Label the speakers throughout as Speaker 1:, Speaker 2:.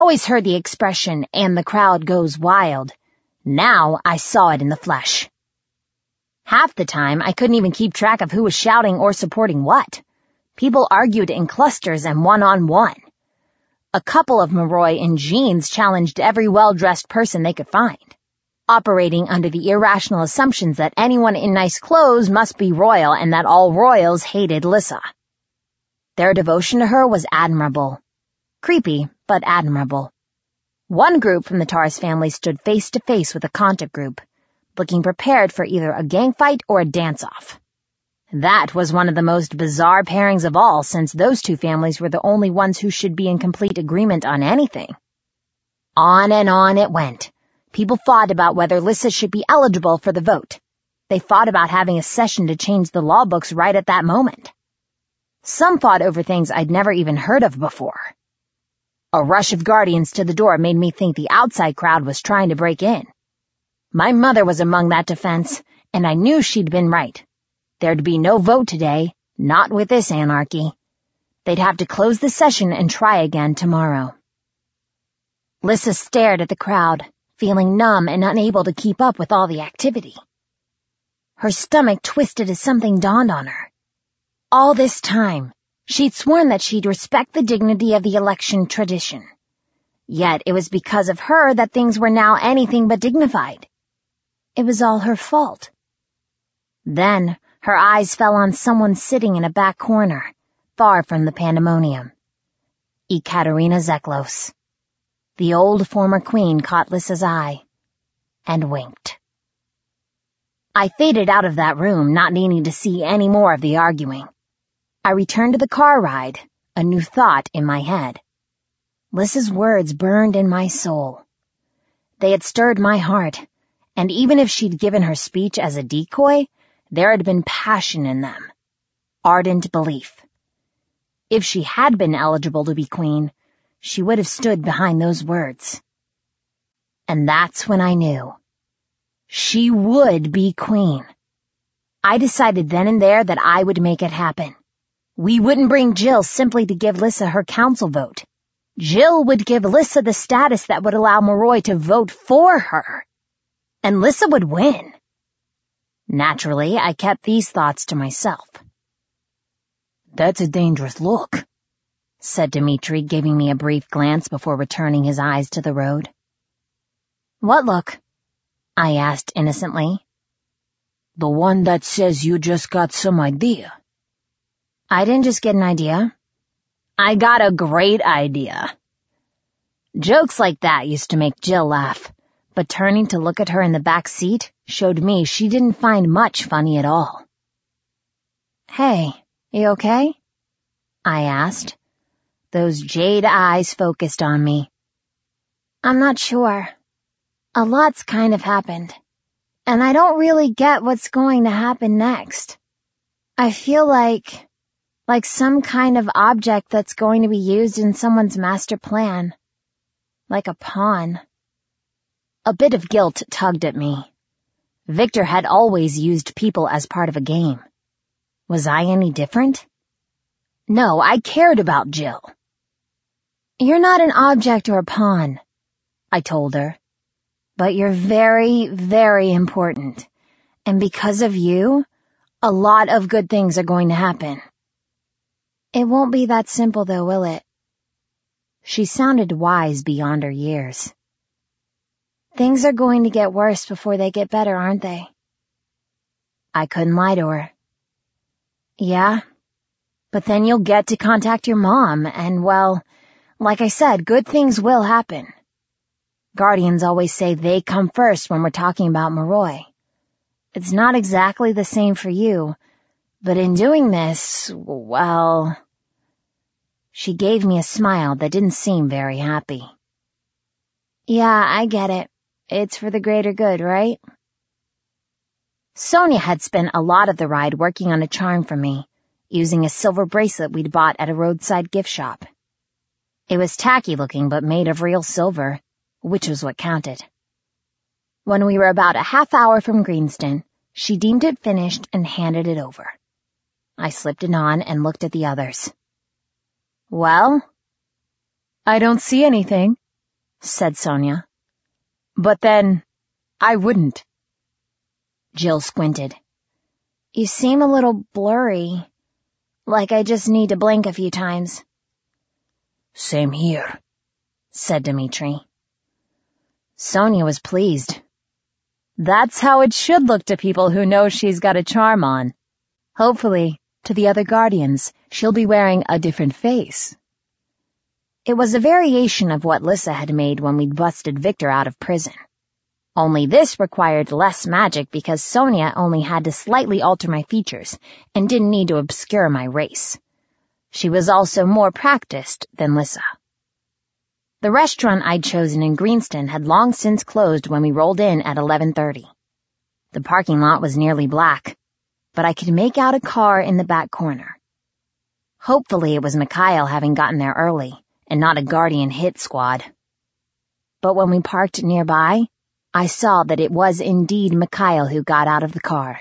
Speaker 1: Always heard the expression, and the crowd goes wild. Now I saw it in the flesh. Half the time, I couldn't even keep track of who was shouting or supporting what. People argued in clusters and one-on-one. A couple of Moroi in jeans challenged every well-dressed person they could find, operating under the irrational assumptions that anyone in nice clothes must be royal and that all royals hated Lissa. Their devotion to her was admirable. Creepy, but admirable. One group from the Taurus family stood face to face with a Khanta group, looking prepared for either a gang fight or a dance-off. That was one of the most bizarre pairings of all, since those two families were the only ones who should be in complete agreement on anything. On and on it went. People fought about whether Lissa should be eligible for the vote. They fought about having a session to change the law books right at that moment. Some fought over things I'd never even heard of before. A rush of guardians to the door made me think the outside crowd was trying to break in. My mother was among that defense, and I knew she'd been right. There'd be no vote today, not with this anarchy. They'd have to close the session and try again tomorrow. Lissa stared at the crowd, feeling numb and unable to keep up with all the activity. Her stomach twisted as something dawned on her. All this time, she'd sworn that she'd respect the dignity of the election tradition. Yet it was because of her that things were now anything but dignified. It was all her fault. Then her eyes fell on someone sitting in a back corner, far from the pandemonium. Ekaterina Zeklos. The old former queen caught Lissa's eye and winked. I faded out of that room, not needing to see any more of the arguing. I returned to the car ride, a new thought in my head. Lissa's words burned in my soul. They had stirred my heart, and even if she'd given her speech as a decoy, there had been passion in them. Ardent belief. If she had been eligible to be queen, she would have stood behind those words. And that's when I knew. She would be queen. I decided then and there that I would make it happen. We wouldn't bring Jill simply to give Lissa her council vote. Jill would give Lissa the status that would allow Moroi to vote for her. And Lissa would win. Naturally, I kept these thoughts to myself. "That's a dangerous look," said Dimitri, giving me a brief glance before returning his eyes to the road. "What look?" I asked innocently. "The one that says you just got some idea." "I didn't just get an idea. I got a great idea." Jokes like that used to make Jill laugh, but turning to look at her in the back seat showed me she didn't find much funny at all. "Hey, you okay?" I asked. Those jade eyes focused on me. "I'm not sure. A lot's kind of happened, and I don't really get what's going to happen next. I feel like some kind of object that's going to be used in someone's master plan. Like a pawn." A bit of guilt tugged at me. Victor had always used people as part of a game. Was I any different? No, I cared about Jill. "You're not an object or a pawn," I told her. "But you're very, very important. And because of you, a lot of good things are going to happen." "It won't be that simple though, will it?" She sounded wise beyond her years. "Things are going to get worse before they get better, aren't they?" I couldn't lie to her. "Yeah, but then you'll get to contact your mom, and well, like I said, good things will happen. Guardians always say they come first when we're talking about Moroi. It's not exactly the same for you, but in doing this, well..." She gave me a smile that didn't seem very happy. "Yeah, I get it. It's for the greater good, right?" Sonia had spent a lot of the ride working on a charm for me, using a silver bracelet we'd bought at a roadside gift shop. It was tacky looking but made of real silver, which was what counted. When we were about a half hour from Greenston, she deemed it finished and handed it over. I slipped it on and looked at the others. "Well?" "I don't see anything," said Sonia. But then, I wouldn't. Jill squinted. You seem a little blurry, like I just need to blink a few times. Same here, said Dimitri. Sonia was pleased. That's how it should look to people who know she's got a charm on. Hopefully, to the other guardians, she'll be wearing a different face. It was a variation of what Lissa had made when we'd busted Victor out of prison. Only this required less magic because Sonia only had to slightly alter my features and didn't need to obscure my race. She was also more practiced than Lissa. The restaurant I'd chosen in Greenston had long since closed when we rolled in at 11:30. The parking lot was nearly black, but I could make out a car in the back corner. Hopefully it was Mikhail having gotten there early and not a Guardian hit squad. But when we parked nearby, I saw that it was indeed Mikhail who got out of the car.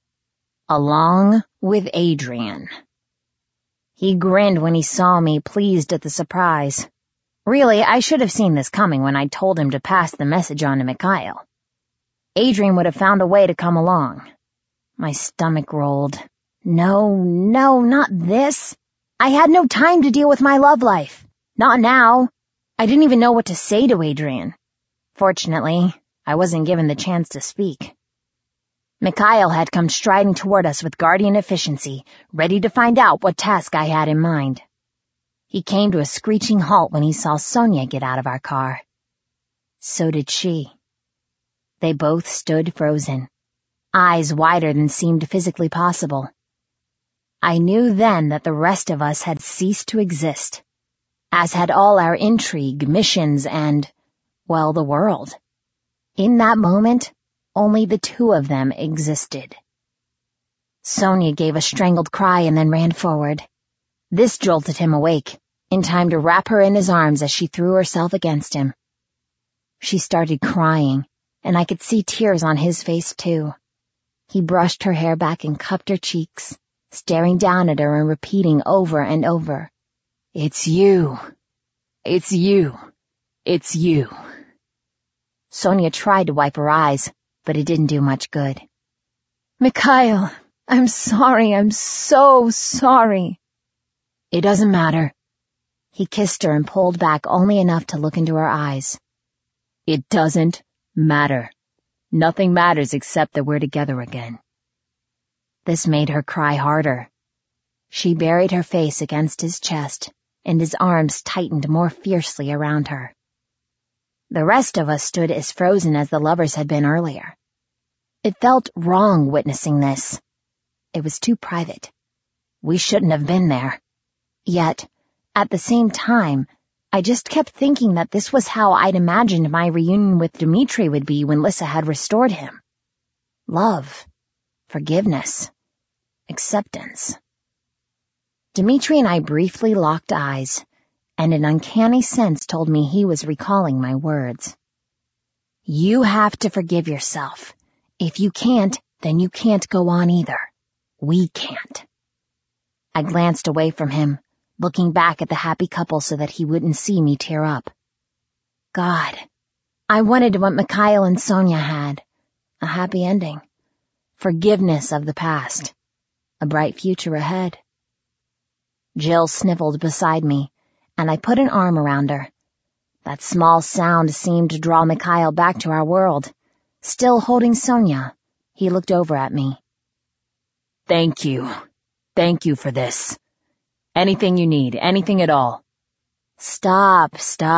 Speaker 1: Along with Adrian. He grinned when he saw me, pleased at the surprise. Really, I should have seen this coming when I told him to pass the message on to Mikhail. Adrian would have found a way to come along. My stomach rolled. No, not this. I had no time to deal with my love life. Not now. I didn't even know what to say to Adrian. Fortunately, I wasn't given the chance to speak. Mikhail had come striding toward us with Guardian efficiency, ready to find out what task I had in mind. He came to a screeching halt when he saw Sonia get out of our car. So did she. They both stood frozen, eyes wider than seemed physically possible. I knew then that the rest of us had ceased to exist, as had all our intrigue, missions, and, well, the world. In that moment, only the two of them existed. Sonia gave a strangled cry and then ran forward. This jolted him awake, in time to wrap her in his arms as she threw herself against him. She started crying, and I could see tears on his face too. He brushed her hair back and cupped her cheeks, staring down at her and repeating over and over, "It's you. It's you. It's you." Sonia tried to wipe her eyes, but it didn't do much good. "Mikhail, I'm sorry. I'm so sorry." "It doesn't matter." He kissed her and pulled back only enough to look into her eyes. "It doesn't matter. Nothing matters except that we're together again." This made her cry harder. She buried her face against his chest, and his arms tightened more fiercely around her. The rest of us stood as frozen as the lovers had been earlier. It felt wrong witnessing this. It was too private. We shouldn't have been there. Yet, at the same time, I just kept thinking that this was how I'd imagined my reunion with Dimitri would be when Lissa had restored him. Love, forgiveness, acceptance. Dimitri and I briefly locked eyes, and an uncanny sense told me he was recalling my words. You have to forgive yourself. If you can't, then you can't go on either. We can't. I glanced away from him, looking back at the happy couple so that he wouldn't see me tear up. God, I wanted what Mikhail and Sonia had. A happy ending. Forgiveness of the past. A bright future ahead. Jill sniffled beside me, and I put an arm around her. That small sound seemed to draw Mikhail back to our world. Still holding Sonia, he looked over at me. Thank you. Thank you for this. Anything you need, anything at all. Stop,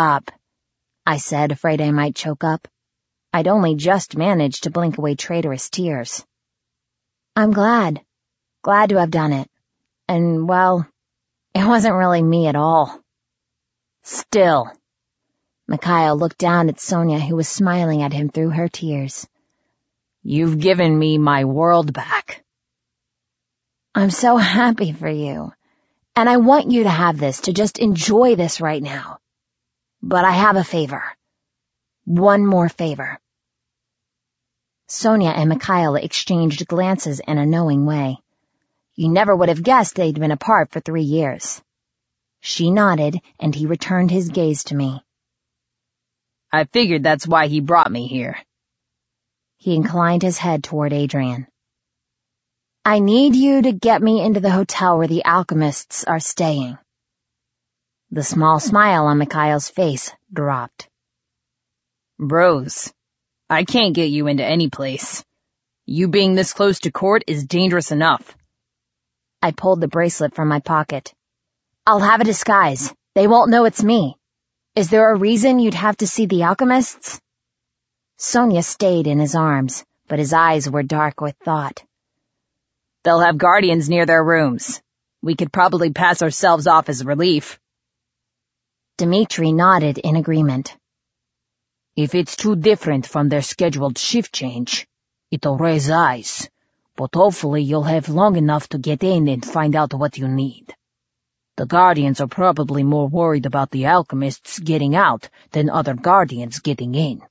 Speaker 1: I said, afraid I might choke up. I'd only just managed to blink away traitorous tears. I'm glad to have done it. And, well, it wasn't really me at all. Still. Mikhail looked down at Sonia, who was smiling at him through her tears. You've given me my world back. I'm so happy for you. And I want you to have this, to just enjoy this right now. But I have a favor. One more favor. Sonia and Mikhail exchanged glances in a knowing way. You never would have guessed they'd been apart for 3 years. She nodded, and he returned his gaze to me.
Speaker 2: I figured that's why he brought me here.
Speaker 1: He inclined his head toward Adrian. I need you to get me into the hotel where the alchemists are staying. The small smile on Mikhail's face dropped.
Speaker 2: Rose, I can't get you into any place. You being this close to court is dangerous enough.
Speaker 1: I pulled the bracelet from my pocket. I'll have a disguise. They won't know it's me. Is there a reason you'd have to see the alchemists? Sonia stayed in his arms, but his eyes were dark with thought.
Speaker 2: They'll have guardians near their rooms. We could probably pass ourselves off as relief.
Speaker 1: Dmitri nodded in agreement.
Speaker 3: If it's too different from their scheduled shift change, it'll raise eyes, but hopefully you'll have long enough to get in and find out what you need. The Guardians are probably more worried about the alchemists getting out than other Guardians getting in.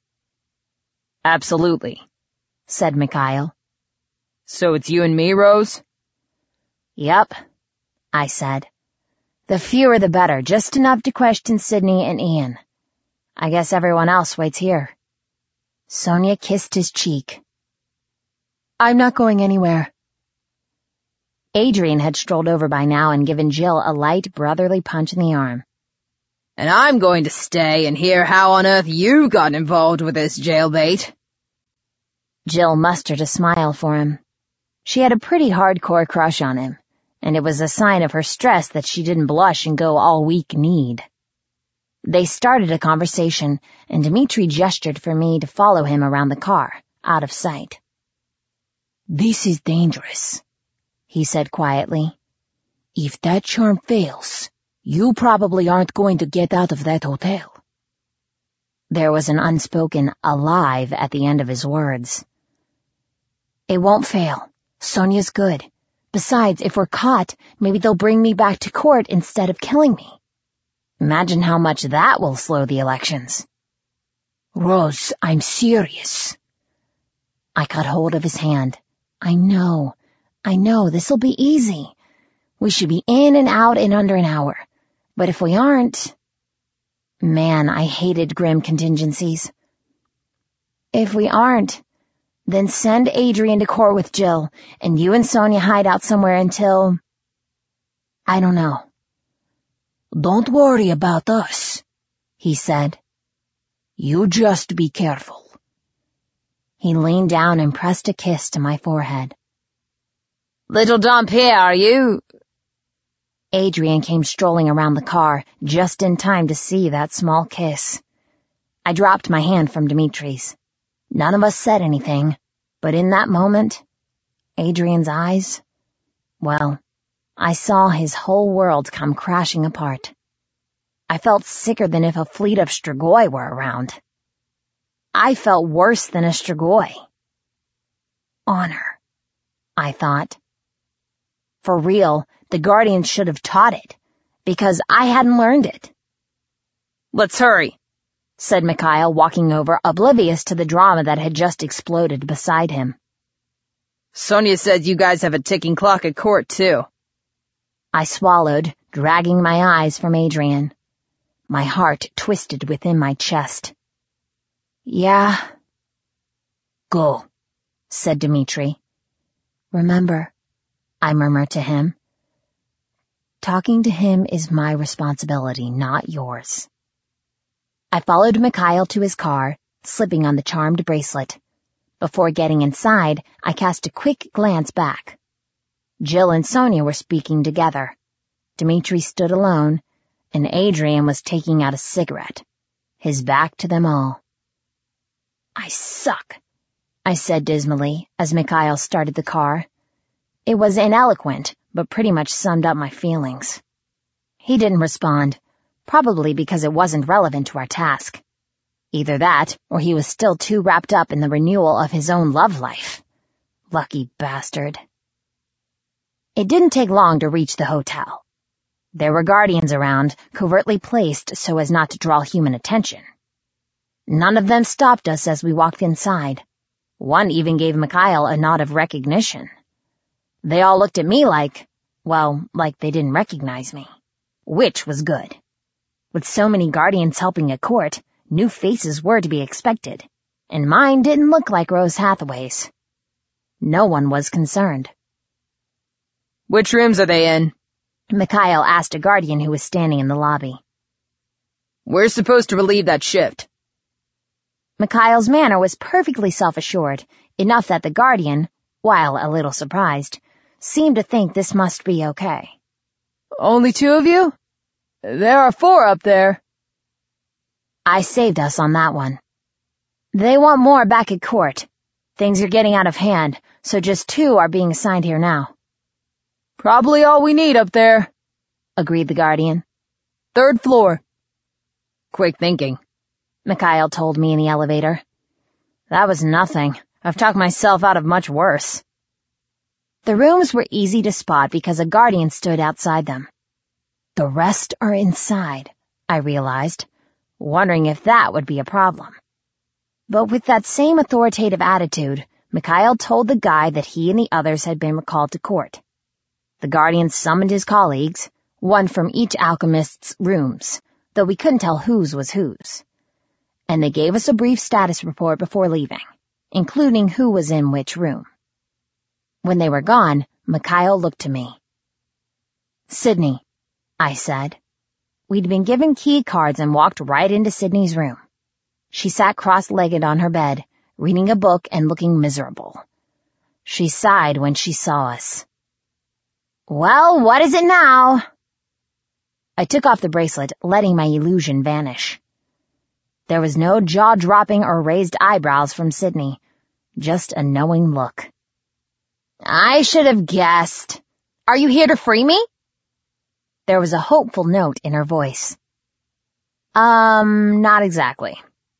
Speaker 2: Absolutely,
Speaker 1: said Mikhail.
Speaker 2: So it's you and me, Rose?
Speaker 1: Yep, I said. The fewer the better, just enough to question Sydney and Ian. I guess everyone else waits here. Sonia kissed his cheek. I'm not going anywhere. Adrian had strolled over by now and given Jill a light, brotherly punch in the arm.
Speaker 2: And I'm going to stay and hear how on earth you got involved with this jailbait.
Speaker 1: Jill mustered a smile for him. She had a pretty hardcore crush on him, and it was a sign of her stress that she didn't blush and go all weak-kneed. They started a conversation, and Dmitri gestured for me to follow him around the car, out of sight.
Speaker 3: This is dangerous, he said quietly. If that charm fails, you probably aren't going to get out of that hotel.
Speaker 1: There was an unspoken alive at the end of his words. It won't fail. Sonia's good. Besides, if we're caught, maybe they'll bring me back to court instead of killing me. Imagine how much that will slow the elections.
Speaker 3: Rose, I'm serious.
Speaker 1: I caught hold of his hand. I know, this'll be easy. We should be in and out in under an hour. But if we aren't... Man, I hated grim contingencies. If we aren't, then send Adrian to court with Jill, and you and Sonia hide out somewhere until... I don't know.
Speaker 3: Don't worry about us, he said. You just be careful.
Speaker 1: He leaned down and pressed a kiss to my forehead.
Speaker 2: Little Dompierre, are you...
Speaker 1: Adrian came strolling around the car, just in time to see that small kiss. I dropped my hand from Dimitri's. None of us said anything, but in that moment, Adrian's eyes, well, I saw his whole world come crashing apart. I felt sicker than if a fleet of Strigoi were around. I felt worse than a Strigoi. Honor, I thought. For real, the Guardians should have taught it, because I hadn't learned it.
Speaker 2: Let's hurry,
Speaker 1: said Mikhail, walking over, oblivious to the drama that had just exploded beside him.
Speaker 2: Sonia says you guys have a ticking clock at court, too.
Speaker 1: I swallowed, dragging my eyes from Adrian. My heart twisted within my chest. Yeah.
Speaker 3: Go,
Speaker 1: said Dmitri. Remember, I murmured to him. Talking to him is my responsibility, not yours. I followed Mikhail to his car, slipping on the charmed bracelet. Before getting inside, I cast a quick glance back. Jill and Sonia were speaking together. Dmitri stood alone, and Adrian was taking out a cigarette, his back to them all. I suck, I said dismally as Mikhail started the car. It was ineloquent, but pretty much summed up my feelings. He didn't respond, probably because it wasn't relevant to our task. Either that, or he was still too wrapped up in the renewal of his own love life. Lucky bastard. It didn't take long to reach the hotel. There were guardians around, covertly placed so as not to draw human attention. None of them stopped us as we walked inside. One even gave Mikhail a nod of recognition. They all looked at me like they didn't recognize me. Which was good. With so many guardians helping at court, New faces were to be expected, and mine didn't look like Rose Hathaway's. No one was concerned.
Speaker 2: Which rooms are they in?
Speaker 1: Mikhail asked a guardian who was standing in the lobby.
Speaker 2: We're supposed to relieve that shift.
Speaker 1: Mikhail's manner was perfectly self-assured, enough that the guardian, while a little surprised, seemed to think this must be okay.
Speaker 2: Only 2 of you? There are 4 up there.
Speaker 1: I saved us on that one. They want more back at court. Things are getting out of hand, so just 2 are being assigned here now.
Speaker 2: Probably all we need up there,
Speaker 1: agreed the guardian.
Speaker 2: 3rd floor. Quick thinking,
Speaker 1: Mikhail told me in the elevator. That was nothing. I've talked myself out of much worse. The rooms were easy to spot because a guardian stood outside them. The rest are inside, I realized, wondering if that would be a problem. But with that same authoritative attitude, Mikhail told the guy that he and the others had been recalled to court. The guardian summoned his colleagues, one from each alchemist's rooms, though we couldn't tell whose was whose. And they gave us a brief status report before leaving, including who was in which room. When they were gone, Mikhail looked to me. Sydney, I said. We'd been given key cards and walked right into Sydney's room. She sat cross-legged on her bed, reading a book and looking miserable. She sighed when she saw us. Well, what is it now? I took off the bracelet, letting my illusion vanish. There was no jaw-dropping or raised eyebrows from Sydney, just a knowing look. I should have guessed. Are you here to free me? There was a hopeful note in her voice. Not exactly.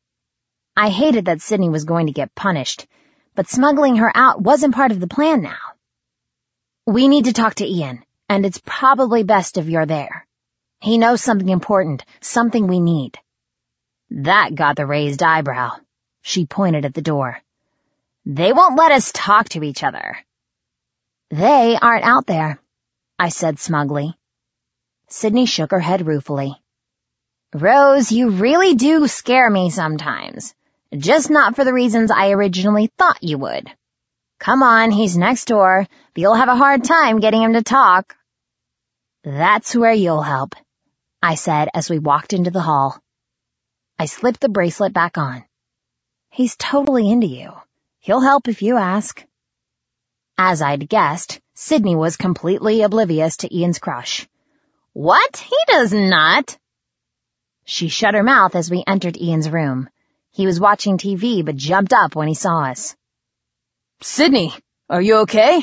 Speaker 1: I hated that Sydney was going to get punished, but smuggling her out wasn't part of the plan now. We need to talk to Ian, and it's probably best if you're there. He knows something important, something we need. That got the raised eyebrow. She pointed at the door. They won't let us talk to each other. They aren't out there, I said smugly. Sydney shook her head ruefully. Rose, you really do scare me sometimes. Just not for the reasons I originally thought you would. Come on, he's next door. You'll have a hard time getting him to talk. That's where you'll help, I said as we walked into the hall. I slipped the bracelet back on. He's totally into you. He'll help if you ask. As I'd guessed, Sydney was completely oblivious to Ian's crush. What? He does not. She shut her mouth as we entered Ian's room. He was watching TV but jumped up when he saw us.
Speaker 2: Sydney, are you okay?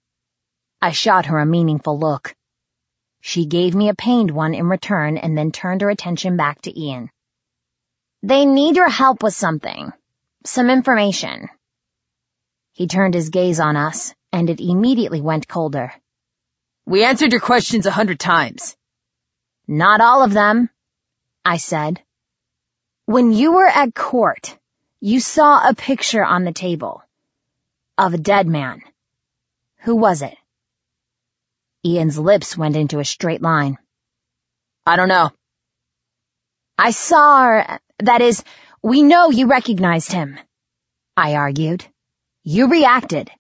Speaker 1: I shot her a meaningful look. She gave me a pained one in return and then turned her attention back to Ian. They need your help with something. Some information. He turned his gaze on us, and it immediately went colder.
Speaker 2: We answered your questions 100 times.
Speaker 1: Not all of them, I said. When you were at court, you saw a picture on the table of a dead man. Who was it? Ian's lips went into a straight line.
Speaker 2: I don't know.
Speaker 1: I saw her. That is, we know you recognized him, I argued. You reacted.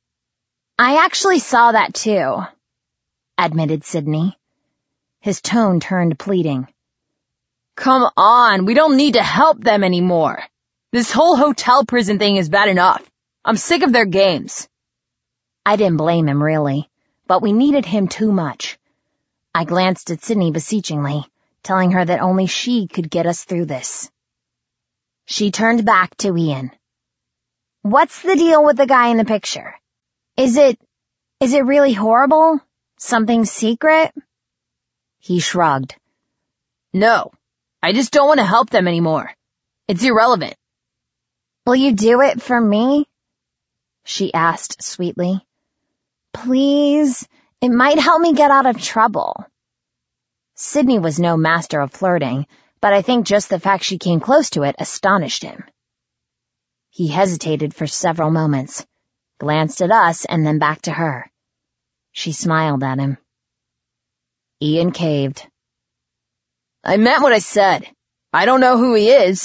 Speaker 1: I actually saw that too, admitted Sydney. His tone turned pleading.
Speaker 2: Come on, we don't need to help them anymore. This whole hotel prison thing is bad enough. I'm sick of their games.
Speaker 1: I didn't blame him, really, but we needed him too much. I glanced at Sydney beseechingly, telling her that only she could get us through this. She turned back to Ian. What's the deal with the guy in the picture? Is it really horrible? Something secret? He shrugged.
Speaker 2: No, I just don't want to help them anymore. It's irrelevant.
Speaker 1: Will you do it for me? She asked sweetly. Please, it might help me get out of trouble. Sydney was no master of flirting, but I think just the fact she came close to it astonished him. He hesitated for several moments, glanced at us and then back to her. She smiled at him. Ian caved.
Speaker 2: I meant what I said. I don't know who he is,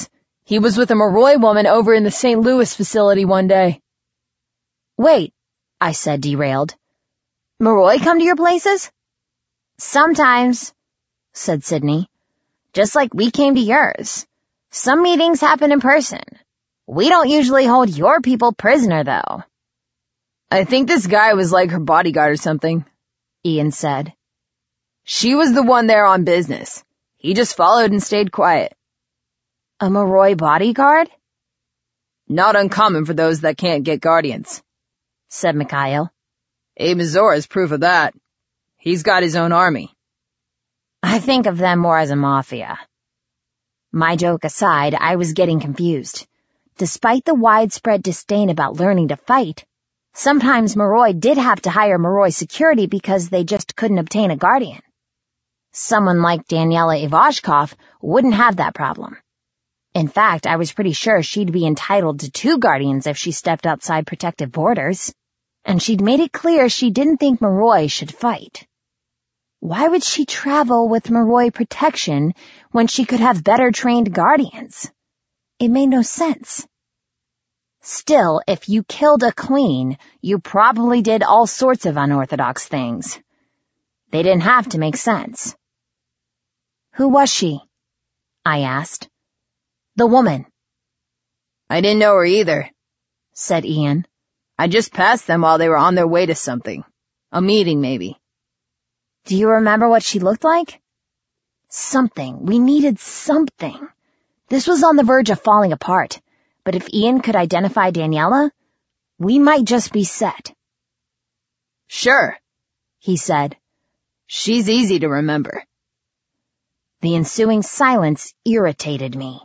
Speaker 2: He was with a Moroi woman over in the St. Louis facility one day.
Speaker 1: Wait, I said, derailed. Moroi come to your places? Sometimes, said Sydney. Just like we came to yours. Some meetings happen in person. We don't usually hold your people prisoner, though.
Speaker 2: I think this guy was like her bodyguard or something, Ian said. She was the one there on business. He just followed and stayed quiet.
Speaker 1: A Moroi bodyguard?
Speaker 2: Not uncommon for those that can't get guardians,
Speaker 1: said Mikhail.
Speaker 2: Abe Mazur is proof of that. He's got his own army.
Speaker 1: I think of them more as a mafia. My joke aside, I was getting confused. Despite the widespread disdain about learning to fight, sometimes Moroi did have to hire Moroi security because they just couldn't obtain a guardian. Someone like Daniela Ivashkov wouldn't have that problem. In fact, I was pretty sure she'd be entitled to 2 guardians if she stepped outside protective borders, and she'd made it clear she didn't think Moroi should fight. Why would she travel with Moroi protection when she could have better trained guardians? It made no sense. Still, if you killed a queen, you probably did all sorts of unorthodox things. They didn't have to make sense. Who was she? I asked. The woman.
Speaker 2: I didn't know her either,
Speaker 1: said Ian.
Speaker 2: I just passed them while they were on their way to something. A meeting, maybe.
Speaker 1: Do you remember what she looked like? Something. We needed something. This was on the verge of falling apart, but if Ian could identify Daniela, we might just be set.
Speaker 2: Sure,
Speaker 1: he said.
Speaker 2: She's easy to remember.
Speaker 1: The ensuing silence irritated me.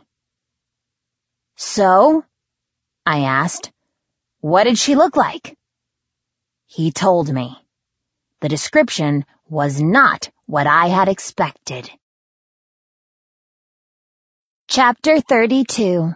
Speaker 1: So? I asked. What did she look like? He told me. The description was not what I had expected. Chapter 32.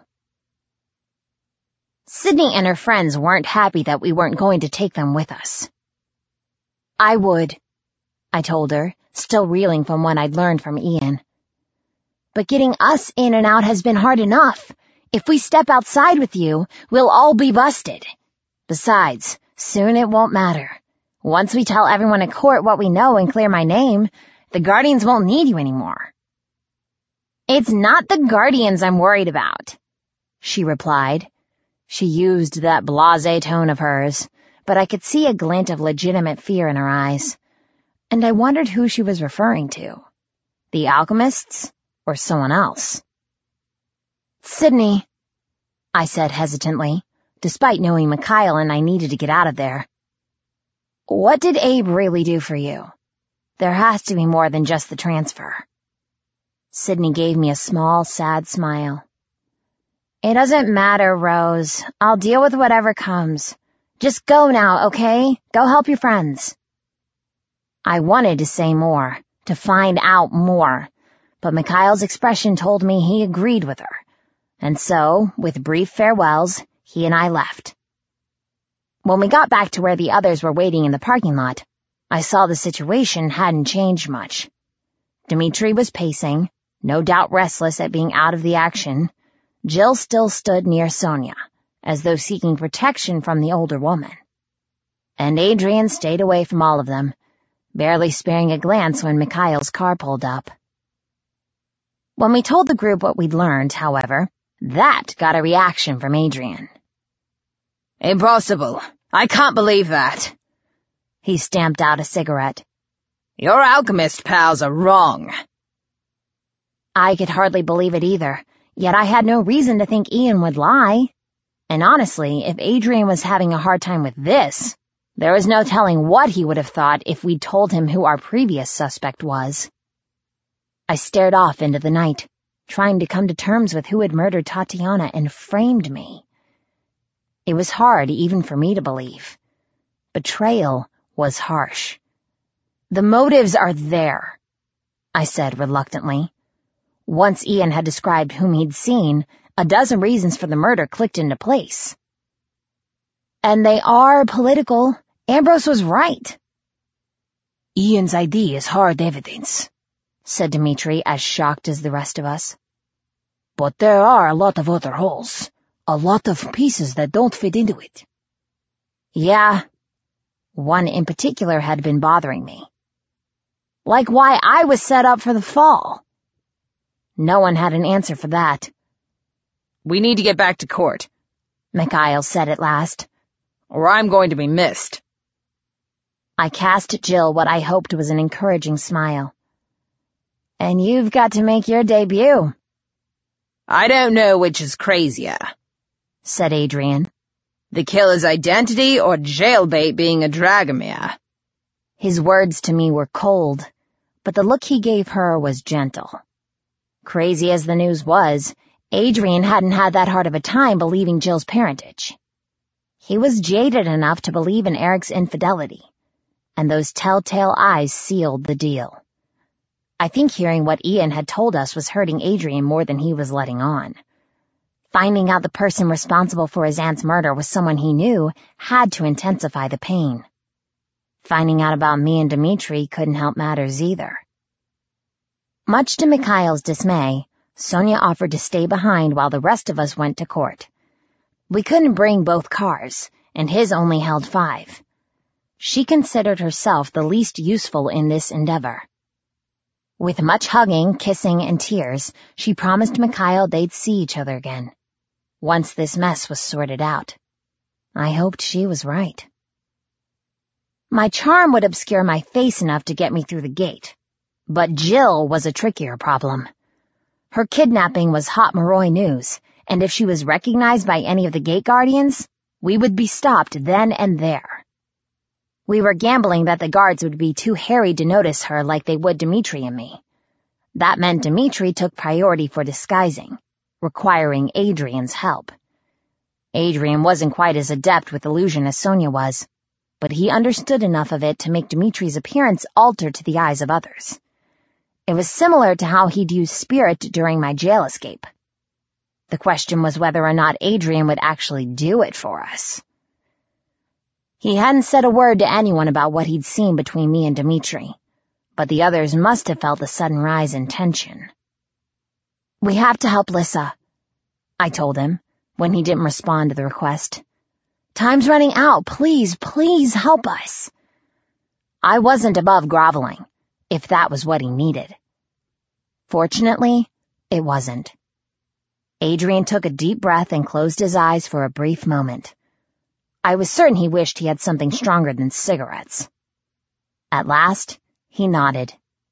Speaker 1: Sydney and her friends weren't happy that we weren't going to take them with us. I would, I told her, still reeling from what I'd learned from Ian. But getting us in and out has been hard enough. If we step outside with you, we'll all be busted. Besides, soon it won't matter. Once we tell everyone in court what we know and clear my name, the Guardians won't need you anymore. It's not the Guardians I'm worried about, she replied. She used that blasé tone of hers, but I could see a glint of legitimate fear in her eyes. And I wondered who she was referring to. The alchemists or someone else? Sydney, I said hesitantly, despite knowing Mikhail and I needed to get out of there. What did Abe really do for you? There has to be more than just the transfer. Sydney gave me a small, sad smile. It doesn't matter, Rose. I'll deal with whatever comes. Just go now, okay? Go help your friends. I wanted to say more, to find out more, but Mikhail's expression told me he agreed with her. And so, with brief farewells, he and I left. When we got back to where the others were waiting in the parking lot, I saw the situation hadn't changed much. Dmitri was pacing, no doubt restless at being out of the action. Jill still stood near Sonia, as though seeking protection from the older woman. And Adrian stayed away from all of them, barely sparing a glance when Mikhail's car pulled up. When we told the group what we'd learned, however, that got a reaction from Adrian.
Speaker 2: Impossible. I can't believe that.
Speaker 1: He stamped out a cigarette.
Speaker 2: Your alchemist pals are wrong.
Speaker 1: I could hardly believe it either, yet I had no reason to think Ian would lie. And honestly, if Adrian was having a hard time with this, there was no telling what he would have thought if we'd told him who our previous suspect was. I stared off into the night, trying to come to terms with who had murdered Tatiana and framed me. It was hard even for me to believe. Betrayal was harsh. The motives are there, I said reluctantly. Once Ian had described whom he'd seen, a dozen reasons for the murder clicked into place. And they are political. Ambrose was right.
Speaker 3: Ian's ID is hard evidence,
Speaker 1: said Dmitri, as shocked as the rest of us.
Speaker 3: But there are a lot of other holes. A lot of pieces that don't fit into it.
Speaker 1: Yeah. One in particular had been bothering me. Like why I was set up for the fall. No one had an answer for that.
Speaker 2: We need to get back to court,
Speaker 1: Mikhail said at last.
Speaker 2: or I'm going to be missed.
Speaker 1: I cast Jill what I hoped was an encouraging smile. And you've got to make your debut.
Speaker 2: I don't know which is crazier,
Speaker 1: said Adrian.
Speaker 2: the killer's identity or jailbait being a Dragomir.
Speaker 1: His words to me were cold, but the look he gave her was gentle. Crazy as the news was, Adrian hadn't had that hard of a time believing Jill's parentage. He was jaded enough to believe in Eric's infidelity, and those telltale eyes sealed the deal. I think hearing what Ian had told us was hurting Adrian more than he was letting on. Finding out the person responsible for his aunt's murder was someone he knew had to intensify the pain. Finding out about me and Dmitri couldn't help matters either. Much to Mikhail's dismay, Sonia offered to stay behind while the rest of us went to court. We couldn't bring both cars, and his only held 5. She considered herself the least useful in this endeavor. With much hugging, kissing, and tears, she promised Mikhail they'd see each other again, once this mess was sorted out. I hoped she was right. My charm would obscure my face enough to get me through the gate, but Jill was a trickier problem. Her kidnapping was hot Moroi news, and if she was recognized by any of the gate guardians, we would be stopped then and there. We were gambling that the guards would be too harried to notice her like they would Dmitri and me. That meant Dmitri took priority for disguising, requiring Adrian's help. Adrian wasn't quite as adept with illusion as Sonia was, but he understood enough of it to make Dmitri's appearance alter to the eyes of others. It was similar to how he'd used spirit during my jail escape. The question was whether or not Adrian would actually do it for us. He hadn't said a word to anyone about what he'd seen between me and Dmitri, but the others must have felt the sudden rise in tension. We have to help Lissa, I told him, when he didn't respond to the request. Time's running out. Please, please help us. I wasn't above groveling, if that was what he needed. Fortunately, it wasn't. Adrian took a deep breath and closed his eyes for a brief moment. I was certain he wished he had something stronger than cigarettes. At last, he nodded.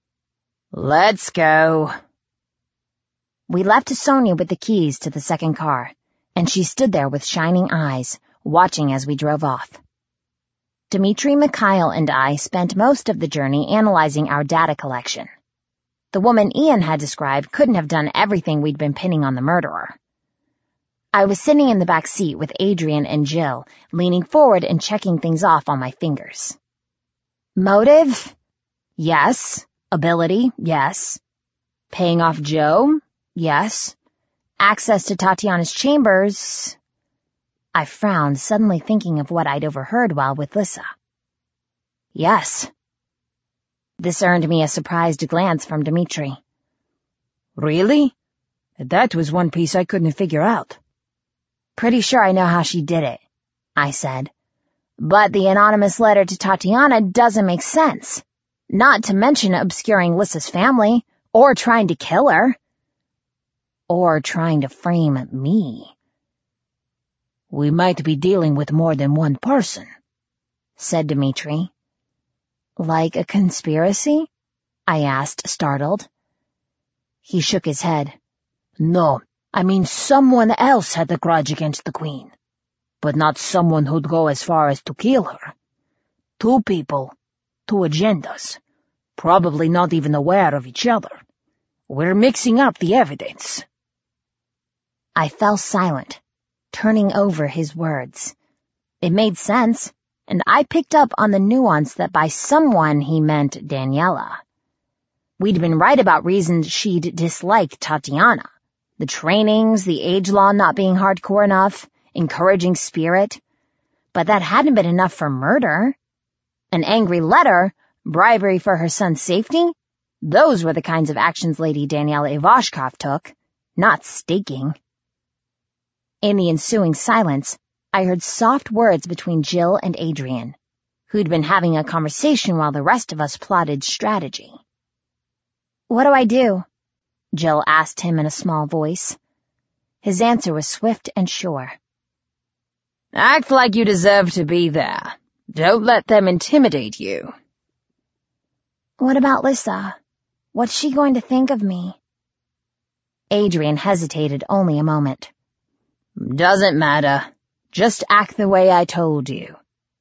Speaker 2: Let's go.
Speaker 1: We left Sonia with the keys to the second car, and she stood there with shining eyes, watching as we drove off. Dmitri, Mikhail, and I spent most of the journey analyzing our data collection. The woman Ian had described couldn't have done everything we'd been pinning on the murderer. I was sitting in the back seat with Adrian and Jill, leaning forward and checking things off on my fingers. Motive? Yes. Ability? Yes. Paying off Joe? Yes. Access to Tatiana's chambers? I frowned, suddenly thinking of what I'd overheard while with Lissa. Yes. This earned me a surprised glance from Dmitri.
Speaker 3: Really? That was one piece I couldn't figure out.
Speaker 1: Pretty sure I know how she did it, I said. But the anonymous letter to Tatiana doesn't make sense. Not to mention obscuring Lissa's family, or trying to kill her. Or trying to frame me.
Speaker 3: We might be dealing with more than one person,
Speaker 1: said Dmitri. Like a conspiracy? I asked, startled. He shook his head.
Speaker 3: No, I mean someone else had a grudge against the Queen, but not someone who'd go as far as to kill her. 2 people, 2 agendas, probably not even aware of each other. We're mixing up the evidence.
Speaker 1: I fell silent, turning over his words. It made sense, and I picked up on the nuance that by someone he meant Daniela. We'd been right about reasons she'd dislike Tatiana. The trainings, the age law not being hardcore enough, encouraging spirit. But that hadn't been enough for murder. An angry letter, bribery for her son's safety, those were the kinds of actions Lady Daniela Ivashkov took, not staking. In the ensuing silence, I heard soft words between Jill and Adrian, who'd been having a conversation while the rest of us plotted strategy. "What do I do?" Jill asked him in a small voice. His answer was swift and sure.
Speaker 2: "Act like you deserve to be there. Don't let them intimidate you."
Speaker 1: "What about Lissa? What's she going to think of me?" Adrian hesitated only a moment.
Speaker 2: "Doesn't matter. Just act the way I told you."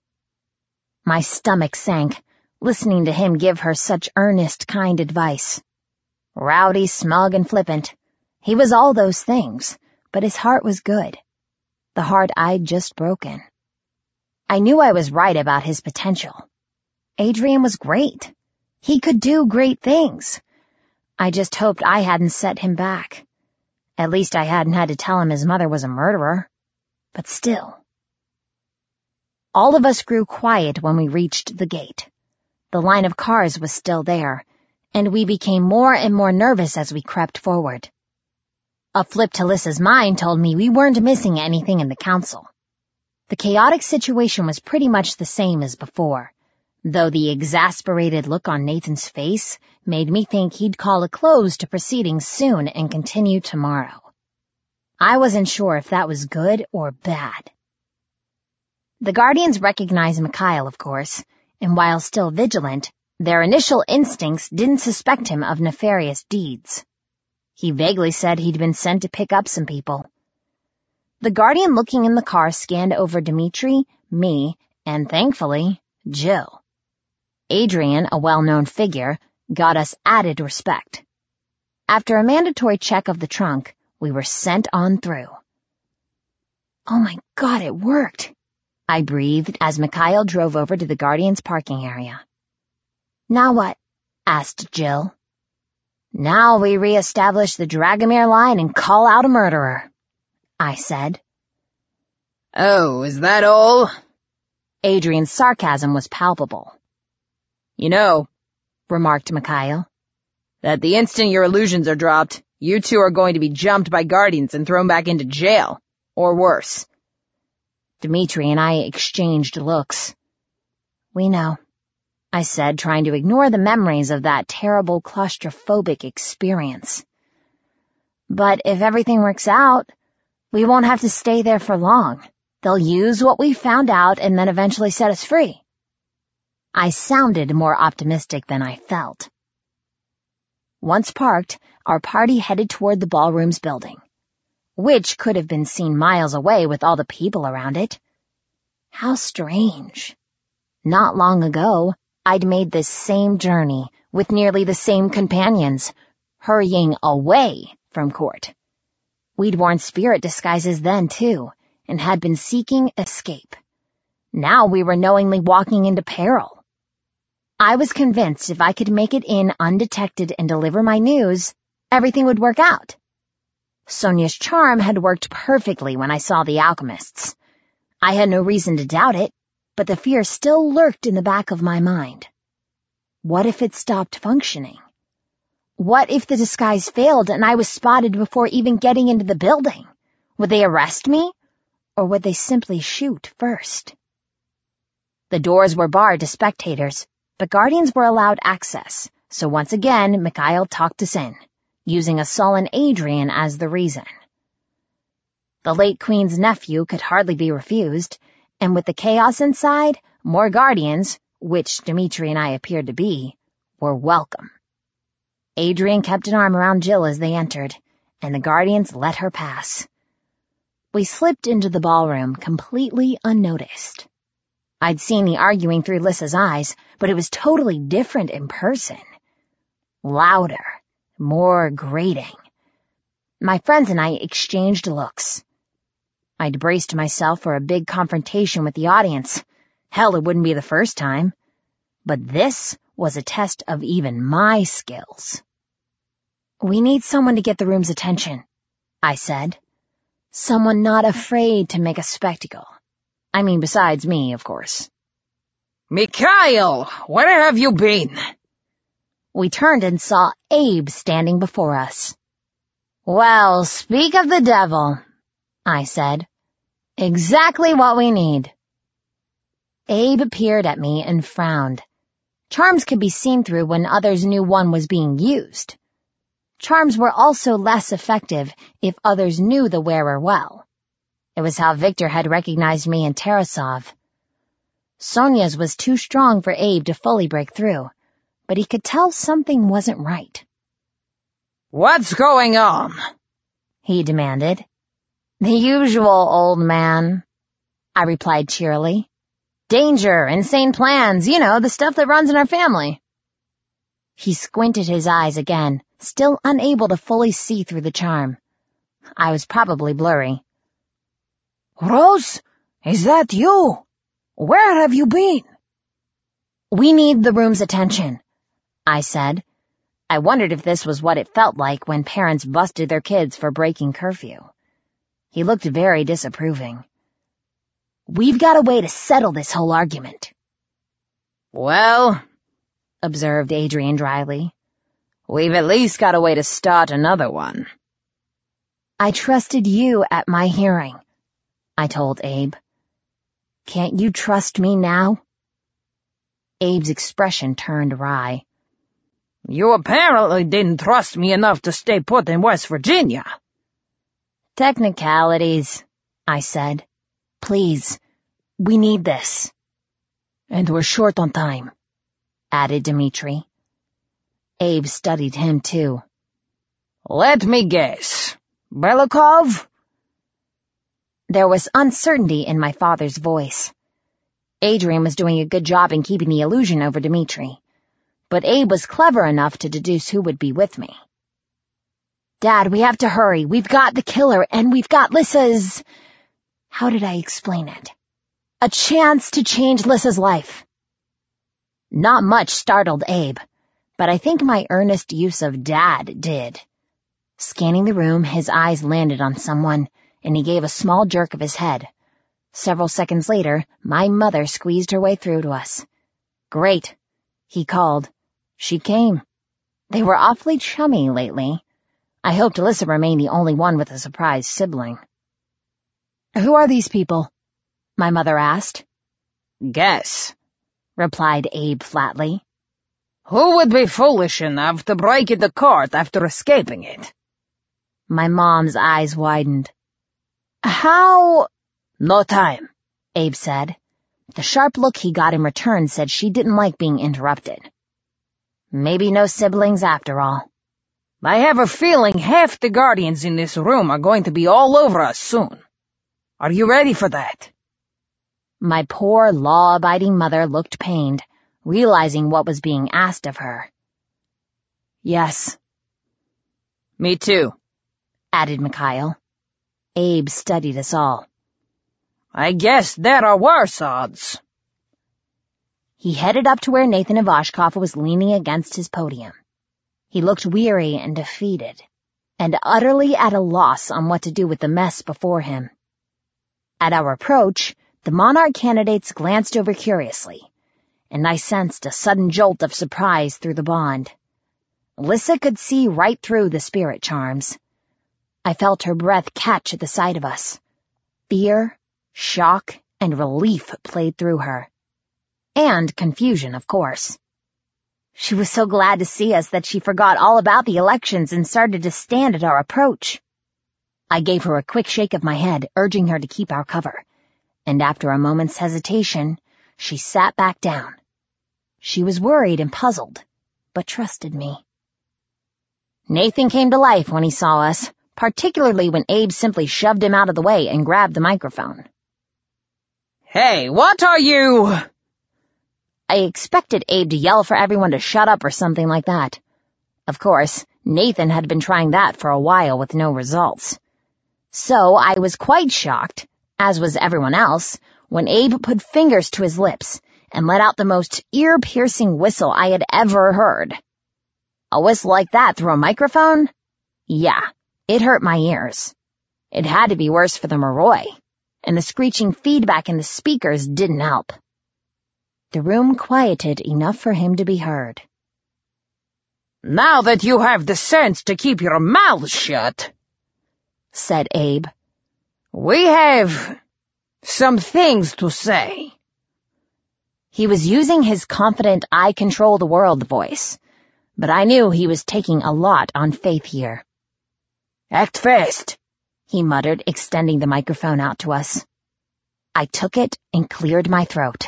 Speaker 1: My stomach sank, listening to him give her such earnest, kind advice. Rowdy, smug, and flippant. He was all those things, but his heart was good. The heart I'd just broken. I knew I was right about his potential. Adrian was great. He could do great things. I just hoped I hadn't set him back. At least I hadn't had to tell him his mother was a murderer. But still. All of us grew quiet when we reached the gate. The line of cars was still there, and we became more and more nervous as we crept forward. A flip to Lissa's mind told me we weren't missing anything in the council. The chaotic situation was pretty much the same as before, though the exasperated look on Nathan's face made me think he'd call a close to proceedings soon and continue tomorrow. I wasn't sure if that was good or bad. The Guardians recognized Mikhail, of course, and while still vigilant, their initial instincts didn't suspect him of nefarious deeds. He vaguely said he'd been sent to pick up some people. The Guardian looking in the car scanned over Dmitri, me, and thankfully, Jill. Adrian, a well-known figure, got us added respect. After a mandatory check of the trunk, we were sent on through. "Oh my God, it worked," I breathed as Mikhail drove over to the Guardian's parking area. "Now what?" asked Jill. "Now we re-establish the Dragomir line and call out a murderer," I said.
Speaker 2: "Oh, is that all?"
Speaker 1: Adrian's sarcasm was palpable.
Speaker 2: "You know,"
Speaker 1: remarked Mikhail,
Speaker 2: "that the instant your illusions are dropped, you two are going to be jumped by Guardians and thrown back into jail, or worse."
Speaker 1: Dmitri and I exchanged looks. "We know," I said, trying to ignore the memories of that terrible claustrophobic experience. "But if everything works out, we won't have to stay there for long. They'll use what we found out and then eventually set us free." I sounded more optimistic than I felt. Once parked, our party headed toward the ballroom's building, which could have been seen miles away with all the people around it. How strange. Not long ago, I'd made this same journey with nearly the same companions, hurrying away from court. We'd worn spirit disguises then, too, and had been seeking escape. Now we were knowingly walking into peril. I was convinced if I could make it in undetected and deliver my news, everything would work out. Sonia's charm had worked perfectly when I saw the alchemists. I had no reason to doubt it, but the fear still lurked in the back of my mind. What if it stopped functioning? What if the disguise failed and I was spotted before even getting into the building? Would they arrest me, or would they simply shoot first? The doors were barred to spectators, but Guardians were allowed access, so once again Mikhail talked us in, using a sullen Adrian as the reason. The late Queen's nephew could hardly be refused, and with the chaos inside, more Guardians, which Dmitri and I appeared to be, were welcome. Adrian kept an arm around Jill as they entered, and the Guardians let her pass. We slipped into the ballroom completely unnoticed. I'd seen the arguing through Lissa's eyes, but it was totally different in person. Louder, more grating. My friends and I exchanged looks. I'd braced myself for a big confrontation with the audience. Hell, it wouldn't be the first time. But this was a test of even my skills. "We need someone to get the room's attention," I said. "Someone not afraid to make a spectacle. I mean, besides me, of course."
Speaker 2: "Mikhail, where have you been?"
Speaker 1: We turned and saw Abe standing before us. Well, speak of the devil, I said. Exactly what we need. Abe peered at me and frowned. Charms could be seen through when others knew one was being used. Charms were also less effective if others knew the wearer well. It was how Victor had recognized me in Tarasov. Sonia's was too strong for Abe to fully break through, but he could tell something wasn't right.
Speaker 2: What's going on?
Speaker 1: He demanded. The usual, old man, I replied cheerily. Danger, insane plans, the stuff that runs in our family. He squinted his eyes again, still unable to fully see through the charm. I was probably blurry.
Speaker 3: Rose, is that you? Where have you been?
Speaker 1: We need the room's attention, I said. I wondered if this was what it felt like when parents busted their kids for breaking curfew. He looked very disapproving. We've got a way to settle this whole argument.
Speaker 2: Well, observed Adrian dryly, we've at least got a way to start another one.
Speaker 1: I trusted you at my hearing, I told Abe. Can't you trust me now? Abe's expression turned wry.
Speaker 2: You apparently didn't trust me enough to stay put in West Virginia.
Speaker 1: Technicalities, I said. Please, we need this.
Speaker 3: And we're short on time,
Speaker 1: added Dmitri. Abe studied him too.
Speaker 2: Let me guess. Belikov?
Speaker 1: There was uncertainty in my father's voice. Adrian was doing a good job in keeping the illusion over Dmitri, but Abe was clever enough to deduce who would be with me. Dad, we have to hurry. We've got the killer, and we've got Lissa's... How did I explain it? A chance to change Lissa's life. Not much startled Abe, but I think my earnest use of Dad did. Scanning the room, his eyes landed on someone, and he gave a small jerk of his head. Several seconds later, my mother squeezed her way through to us. Great, he called. She came. They were awfully chummy lately. I hoped Alyssa remained the only one with a surprised sibling.
Speaker 3: Who are these people?
Speaker 1: My mother asked.
Speaker 2: Guess,
Speaker 1: replied Abe flatly.
Speaker 2: Who would be foolish enough to break into court after escaping it?
Speaker 1: My mom's eyes widened. How?
Speaker 3: No time,
Speaker 1: Abe said. The sharp look he got in return said she didn't like being interrupted. Maybe no siblings after all.
Speaker 2: I have a feeling half the guardians in this room are going to be all over us soon. Are you ready for that?
Speaker 1: My poor, law-abiding mother looked pained, realizing what was being asked of her.
Speaker 3: Yes.
Speaker 2: Me too,
Speaker 1: added Mikhail. Abe studied us all.
Speaker 2: I guess there are worse odds.
Speaker 1: He headed up to where Nathan Ivashkov was leaning against his podium. He looked weary and defeated, and utterly at a loss on what to do with the mess before him. At our approach, the monarch candidates glanced over curiously, and I sensed a sudden jolt of surprise through the bond. Lissa could see right through the spirit charms. I felt her breath catch at the sight of us. Fear, shock, and relief played through her. And confusion, of course. She was so glad to see us that she forgot all about the elections and started to stand at our approach. I gave her a quick shake of my head, urging her to keep our cover, and after a moment's hesitation, she sat back down. She was worried and puzzled, but trusted me. Nathan came to life when he saw us, particularly when Abe simply shoved him out of the way and grabbed the microphone.
Speaker 2: Hey, what are you?
Speaker 1: I expected Abe to yell for everyone to shut up or something like that. Of course, Nathan had been trying that for a while with no results. So I was quite shocked, as was everyone else, when Abe put fingers to his lips and let out the most ear-piercing whistle I had ever heard. A whistle like that through a microphone? Yeah, it hurt my ears. It had to be worse for the Moroi, and the screeching feedback in the speakers didn't help. The room quieted enough for him to be heard.
Speaker 3: Now that you have the sense to keep your mouth shut, said Abe, we have some things to say.
Speaker 1: He was using his confident I-control-the-world voice, but I knew he was taking a lot on faith here.
Speaker 3: Act fast,
Speaker 1: he muttered, extending the microphone out to us. I took it and cleared my throat.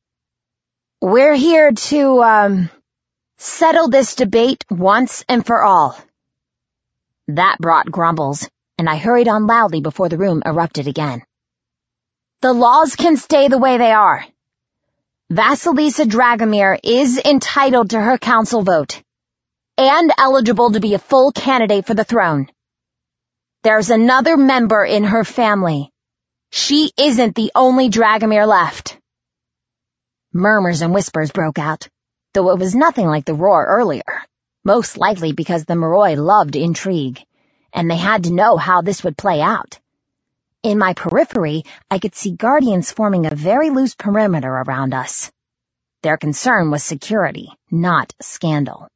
Speaker 1: We're here to, settle this debate once and for all. That brought grumbles, and I hurried on loudly before the room erupted again. The laws can stay the way they are. Vasilisa Dragomir is entitled to her council vote, and eligible to be a full candidate for the throne. There's another member in her family. She isn't the only Dragomir left. Murmurs and whispers broke out, though it was nothing like the roar earlier, most likely because the Moroi loved intrigue, and they had to know how this would play out. In my periphery, I could see guardians forming a very loose perimeter around us. Their concern was security, not scandal.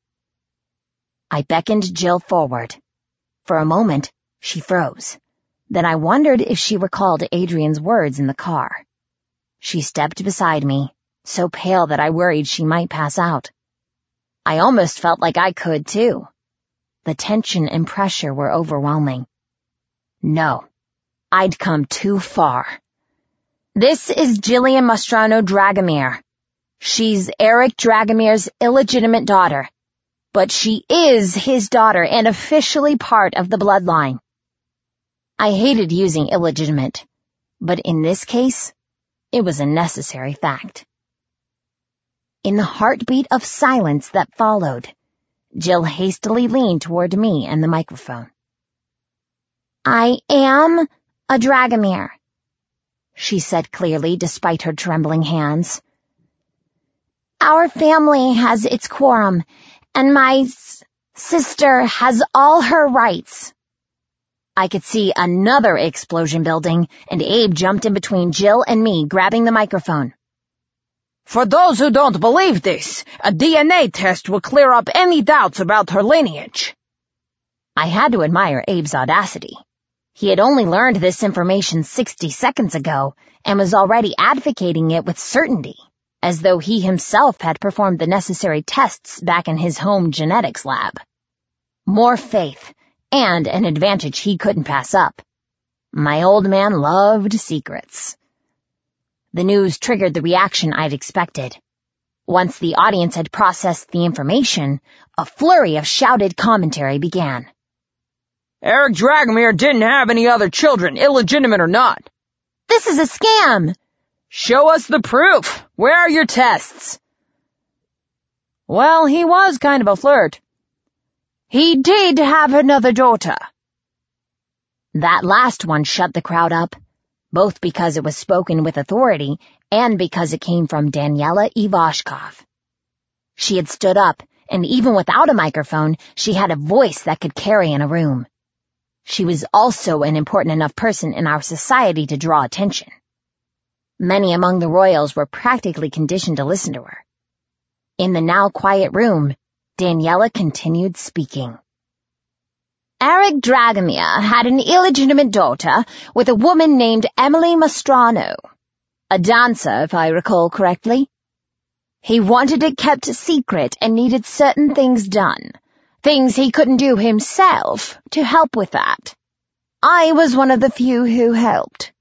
Speaker 1: I beckoned Jill forward. For a moment, she froze. Then I wondered if she recalled Adrian's words in the car. She stepped beside me, so pale that I worried she might pass out. I almost felt like I could, too. The tension and pressure were overwhelming. No. I'd come too far. This is Jillian Mastrano Dragomir. She's Eric Dragomir's illegitimate daughter, but she is his daughter and officially part of the bloodline. I hated using illegitimate, but in this case, it was a necessary fact. In the heartbeat of silence that followed, Jill hastily leaned toward me and the microphone. I am a Dragomir, she said clearly despite her trembling hands. Our family has its quorum, and my sister has all her rights. I could see another explosion building, and Abe jumped in between Jill and me, grabbing the microphone.
Speaker 3: For those who don't believe this, a DNA test will clear up any doubts about her lineage.
Speaker 1: I had to admire Abe's audacity. He had only learned this information 60 seconds ago and was already advocating it with certainty, as though he himself had performed the necessary tests back in his home genetics lab. More faith, and an advantage he couldn't pass up. My old man loved secrets. The news triggered the reaction I'd expected. Once the audience had processed the information, a flurry of shouted commentary began.
Speaker 3: Eric Dragomir didn't have any other children, illegitimate or not.
Speaker 1: This is a scam!
Speaker 3: Show us the proof! Where are your tests?
Speaker 2: Well, he was kind of a flirt.
Speaker 1: He did have another daughter. That last one shut the crowd up, both because it was spoken with authority and because it came from Daniela Ivashkov. She had stood up, and even without a microphone, she had a voice that could carry in a room. She was also an important enough person in our society to draw attention. Many among the royals were practically conditioned to listen to her. In the now quiet room, Daniela continued speaking. Eric Dragomir had an illegitimate daughter with a woman named Emily Mastrano, a dancer, if I recall correctly. He wanted it kept secret and needed certain things done, things he couldn't do himself, to help with that. I was one of the few who helped.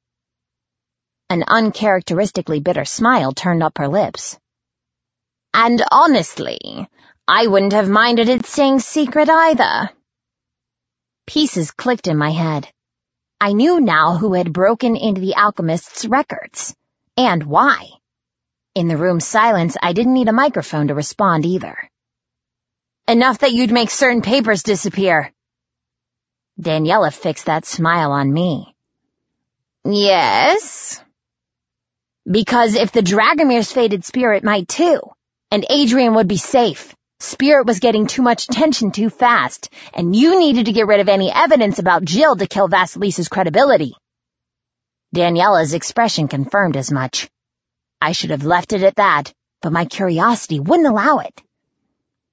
Speaker 1: An uncharacteristically bitter smile turned up her lips. And honestly, I wouldn't have minded it staying secret either. Pieces clicked in my head. I knew now who had broken into the alchemist's records, and why. In the room's silence, I didn't need a microphone to respond either. Enough that you'd make certain papers disappear. Daniela fixed that smile on me. Yes? Because if the Dragomir's faded spirit might too, and Adrian would be safe. Spirit was getting too much attention too fast, and you needed to get rid of any evidence about Jill to kill Vasilisa's credibility. Daniela's expression confirmed as much. I should have left it at that, but my curiosity wouldn't allow it.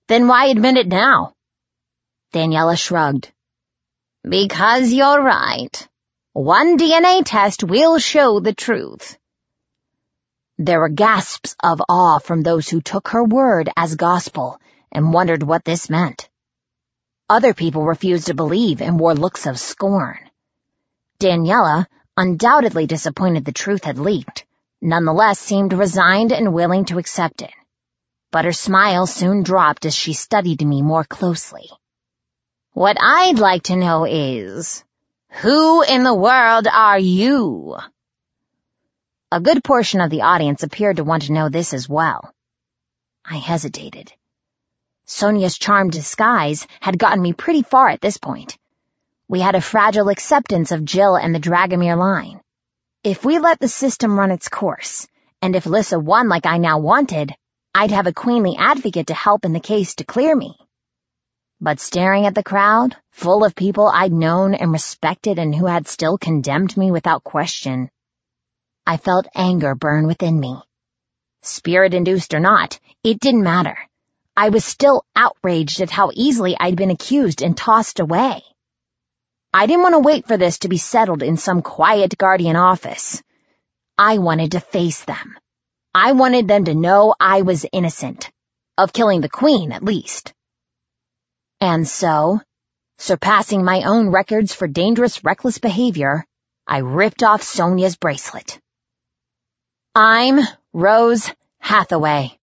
Speaker 1: Then why admit it now?
Speaker 2: Daniela shrugged.
Speaker 1: Because you're right. One DNA test will show the truth.
Speaker 2: There were gasps of awe from those who took her word as gospel and wondered what this meant. Other people refused to believe and wore looks of scorn. Daniela, undoubtedly disappointed the truth had leaked, nonetheless seemed resigned and willing to accept it. But her smile soon dropped as she studied me more closely.
Speaker 1: What I'd like to know is, who in the world are you?
Speaker 2: A good portion of the audience appeared to want to know this as well. I hesitated. Sonia's charmed disguise had gotten me pretty far at this point. We had a fragile acceptance of Jill and the Dragomir line. If we let the system run its course, and if Lissa won like I now wanted, I'd have a queenly advocate to help in the case to clear me. But staring at the crowd, full of people I'd known and respected and who had still condemned me without question, I felt anger burn within me. Spirit-induced or not, it didn't matter. I was still outraged at how easily I'd been accused and tossed away. I didn't want to wait for this to be settled in some quiet guardian office. I wanted to face them. I wanted them to know I was innocent. Of killing the queen, at least. And so, surpassing my own records for dangerous, reckless behavior, I ripped off Sonia's bracelet. I'm Rose Hathaway.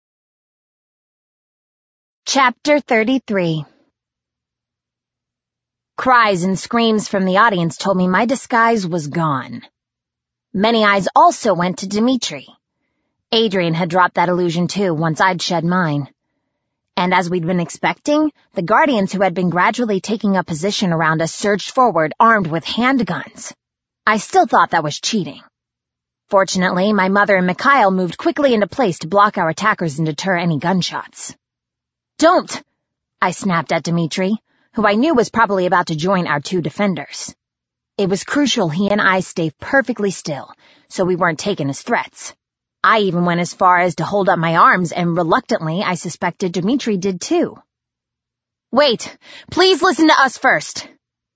Speaker 1: Chapter 33.
Speaker 2: Cries and screams from the audience told me my disguise was gone. Many eyes also went to Dimitri. Adrian had dropped that illusion too once I'd shed mine. And as we'd been expecting, the guardians who had been gradually taking up position around us surged forward armed with handguns. I still thought that was cheating. Fortunately, my mother and Mikhail moved quickly into place to block our attackers and deter any gunshots. "Don't!" I snapped at Dimitri, who I knew was probably about to join our two defenders. It was crucial he and I stay perfectly still, so we weren't taken as threats. I even went as far as to hold up my arms, and reluctantly I suspected Dimitri did too. "Wait, please listen to us first."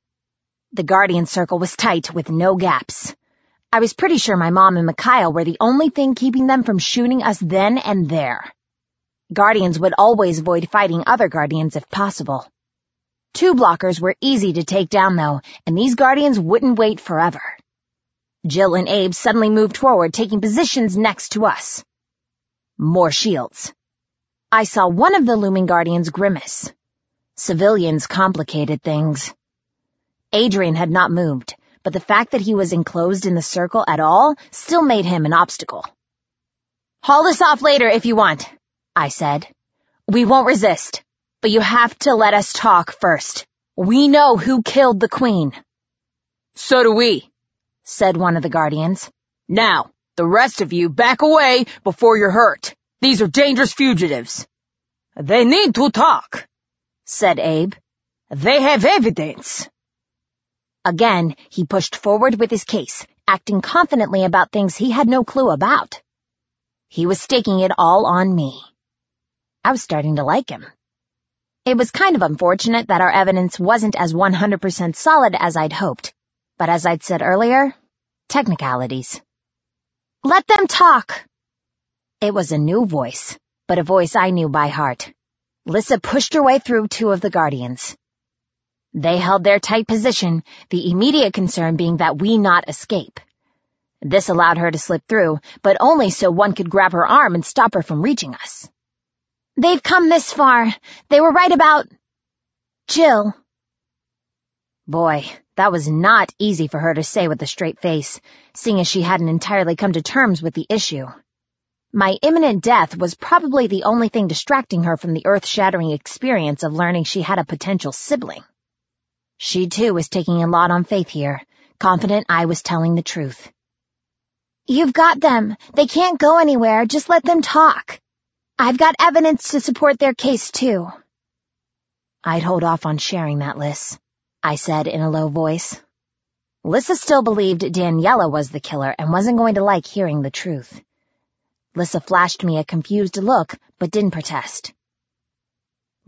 Speaker 2: The guardian circle was tight with no gaps. I was pretty sure my mom and Mikhail were the only thing keeping them from shooting us then and there. Guardians would always avoid fighting other guardians if possible. Two blockers were easy to take down, though, and these guardians wouldn't wait forever. Jill and Abe suddenly moved forward, taking positions next to us. More shields. I saw one of the looming guardians grimace. Civilians complicated things. Adrian had not moved, but the fact that he was enclosed in the circle at all still made him an obstacle. "Haul us off later if you want," I said. "We won't resist, but you have to let us talk first. We know who killed the queen."
Speaker 3: "So do we,"
Speaker 2: said one of the guardians.
Speaker 3: "Now, the rest of you back away before you're hurt. These are dangerous fugitives." "They need to talk,"
Speaker 2: said Abe.
Speaker 3: "They have evidence."
Speaker 2: Again, he pushed forward with his case, acting confidently about things he had no clue about. He was staking it all on me. I was starting to like him. It was kind of unfortunate that our evidence wasn't as 100% solid as I'd hoped, but as I'd said earlier, technicalities. "Let them talk." It was a new voice, but a voice I knew by heart. Lissa pushed her way through two of the guardians. They held their tight position, the immediate concern being that we not escape. This allowed her to slip through, but only so one could grab her arm and stop her from reaching us. "They've come this far. They were right about Jill." Boy, that was not easy for her to say with a straight face, seeing as she hadn't entirely come to terms with the issue. My imminent death was probably the only thing distracting her from the earth-shattering experience of learning she had a potential sibling. She, too, was taking a lot on faith here, confident I was telling the truth. "You've got them. They can't go anywhere. Just let them talk. I've got evidence to support their case, too." "I'd hold off on sharing that, Liz," I said in a low voice. Lissa still believed Daniela was the killer and wasn't going to like hearing the truth. Lissa flashed me a confused look, but didn't protest.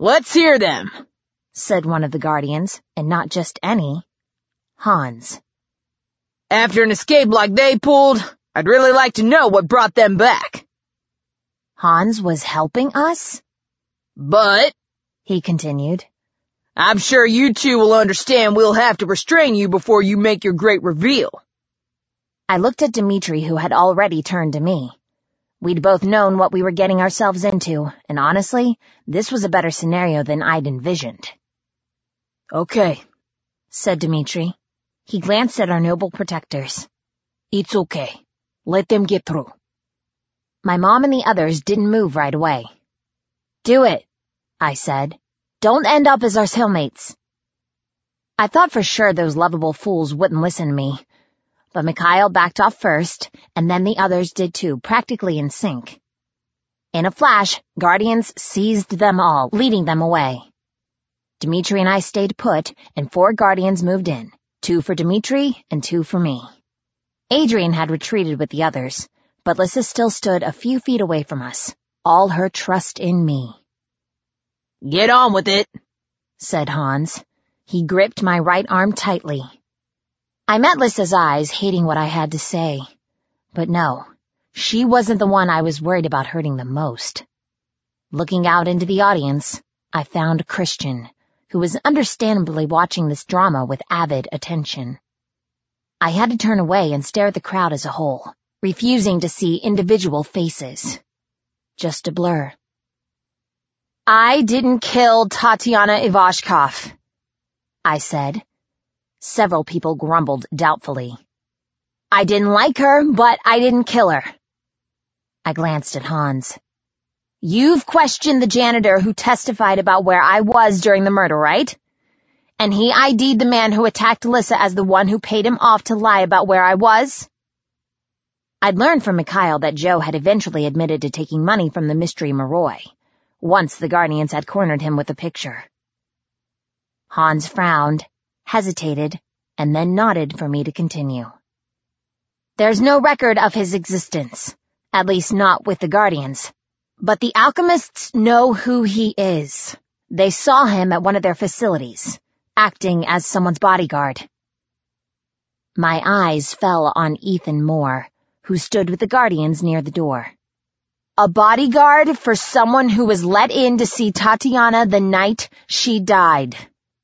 Speaker 3: Let's hear them,
Speaker 2: said one of the guardians, and not just any. Hans.
Speaker 3: After an escape like they pulled, I'd really like to know what brought them back.
Speaker 2: Hans was helping us?
Speaker 3: But,
Speaker 2: he continued,
Speaker 3: I'm sure you two will understand we'll have to restrain you before you make your great reveal.
Speaker 2: I looked at Dmitri, who had already turned to me. We'd both known what we were getting ourselves into, and honestly, this was a better scenario than I'd envisioned.
Speaker 3: Okay,
Speaker 2: said Dmitri. He glanced at our noble protectors.
Speaker 3: It's okay. Let them get through.
Speaker 2: My mom and the others didn't move right away. Do it, I said. Don't end up as our cellmates. I thought for sure those lovable fools wouldn't listen to me, but Mikhail backed off first, and then the others did too, practically in sync. In a flash, guardians seized them all, leading them away. Dmitri and I stayed put, and 4 guardians moved in, 2 for Dmitri and 2 for me. Adrian had retreated with the others, but Lissa still stood a few feet away from us, all her trust in me.
Speaker 3: Get on with it,
Speaker 2: said Hans. He gripped my right arm tightly. I met Lissa's eyes, hating what I had to say. But no, she wasn't the one I was worried about hurting the most. Looking out into the audience, I found Christian, who was understandably watching this drama with avid attention. I had to turn away and stare at the crowd as a whole, refusing to see individual faces. Just a blur. I didn't kill Tatiana Ivashkov, I said. Several people grumbled doubtfully. I didn't like her, but I didn't kill her. I glanced at Hans. You've questioned the janitor who testified about where I was during the murder, right? And he ID'd the man who attacked Lissa as the one who paid him off to lie about where I was? I'd learned from Mikhail that Joe had eventually admitted to taking money from the mystery Moroi, once the Guardians had cornered him with a picture. Hans frowned, hesitated, and then nodded for me to continue. There's no record of his existence, at least not with the Guardians. But the alchemists know who he is. They saw him at one of their facilities, acting as someone's bodyguard. My eyes fell on Ethan Moore, who stood with the Guardians near the door. A bodyguard for someone who was let in to see Tatiana the night she died.